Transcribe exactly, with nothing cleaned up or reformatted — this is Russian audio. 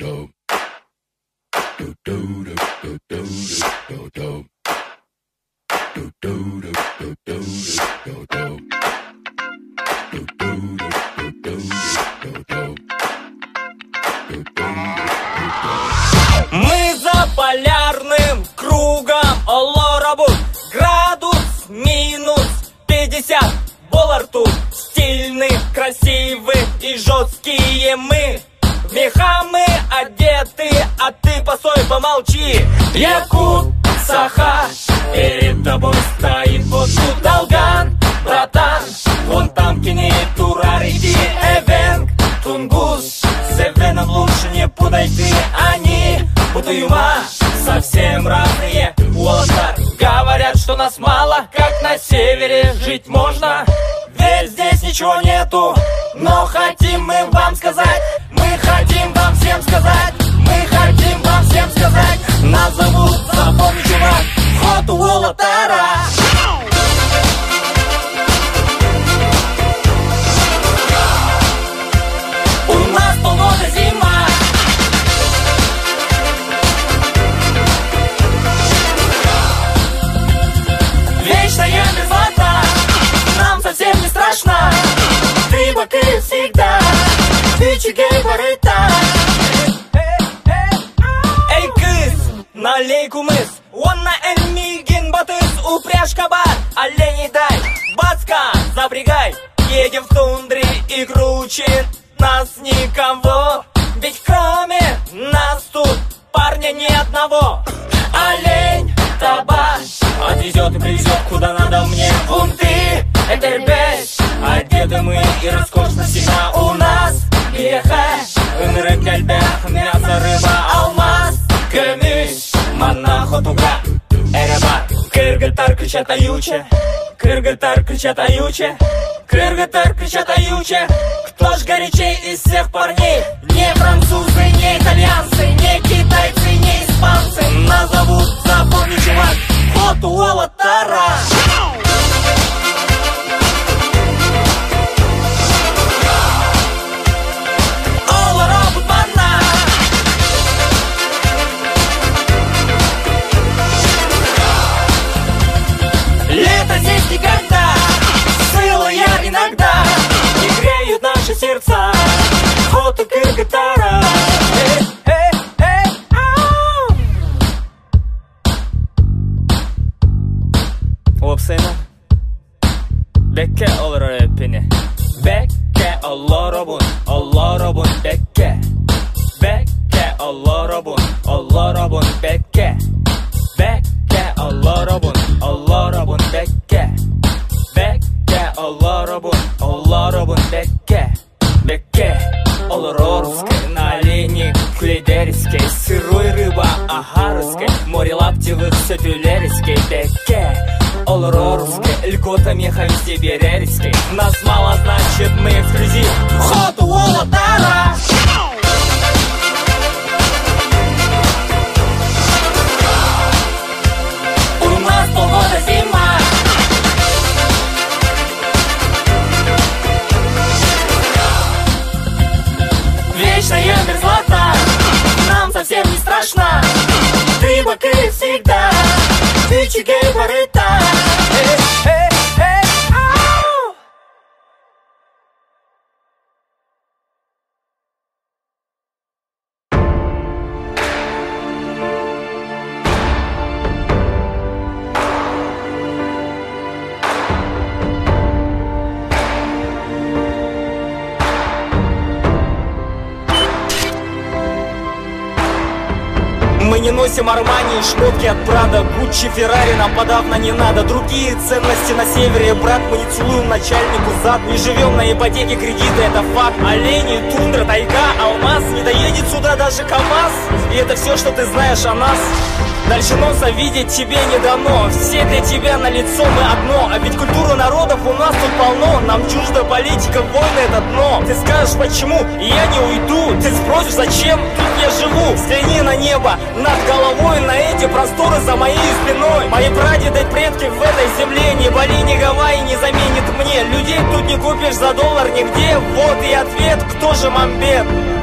Мы за полярным кругом, Олорабун. Градус минус пятьдесят, Болар тут. Стильные, красивые и жесткие мы. В меха мы одеты, а ты постой, помолчи. Якут, Саха, перед тобой стоит вот тут Долган, братан. Вон там Кенит, Урарити, Эвенг, Тунгус. С Эвеном лучше не путай ты, они Бутуюма совсем разные. Уолтар говорят, что нас мало, как на севере жить можно. Ведь здесь ничего нету, но хотим мы вам сказать. Мы хотим вам всем сказать. Мы хотим вам всем сказать. Нас зовут, запомни, чувак, вход у Уолтара. У нас полгода зима. Вечная мерзлота. Нам совсем не страшно. Ты баки всегда. Бичи гей барыта. Эй, кыз, налей кумыс. Уанна эльмигин батыс. Упряжка бар, оленей дай. Бацка, запрягай. Едем в тундре и круче нас никого. Ведь кроме нас тут парня ни одного. Олень, табаш отвезет и привезет куда надо мне. Бунты, этербеш. Одеты мы и роскошно всегда у нас. Беха, ынры кальбях, мясо, рыба, алмаз. Гамиш, монахо, туга, эреба. Кыргытар кричат аюче. Кыргытар кричат аюче. Кыргытар кричат аюче. Кто ж горячей из всех парней? Не французы, не итальянцы, не китайцы, не испанцы. Нас зовут, запомни, чувак, вот у Уолтара. Олорабун мана. Лето здесь никогда. Сылая иногда. Не греют наши сердца. Фото Кыргытара. Опсена. Бекке olur öpeni. Bekke Olorabun, Olorabun bekke. Bekke Olorabun, Olorabun bekke. Bekke Olorabun, Olorabun bekke. Bekke Olorabun, Olorabun bekke. Бекке, Олорорской, на олене, Клейдерской, сырой рыба, Ахарской, море лаптевых, все тюлерской. Бекке, Олорорской, льгота меха везде берерской. Нас мало, значит мы эксклюзив. Вход у Уолтара. У нас полгода зима. Вечная мерзлота. Нам совсем не страшно. Ты баки всегда. Бичи гей барыта. Мы не носим Армани и шмотки от Прада, Гуччи, Феррари нам подавно не надо. Другие ценности на севере, брат, мы не целуем начальнику зад. Не живем на ипотеке, кредиты, это факт. Олени, тундра, тайга, алмаз. Не доедет сюда даже КамАЗ. И это все, что ты знаешь о нас. Дальше носа видеть тебе не дано. Все для тебя на лицо, мы одно. А ведь культура народов у нас тут полно. Нам чужда политика, войны это дно. Ты скажешь почему, и я не уйду. Ты спросишь зачем, тут я живу. Взгляни на небо, над головой, на эти просторы за моей спиной. Мои прадеды, предки в этой земле. Ни Бали, ни Гавайи не заменит мне. Людей тут не купишь за доллар нигде. Вот и ответ, кто же Мамбет.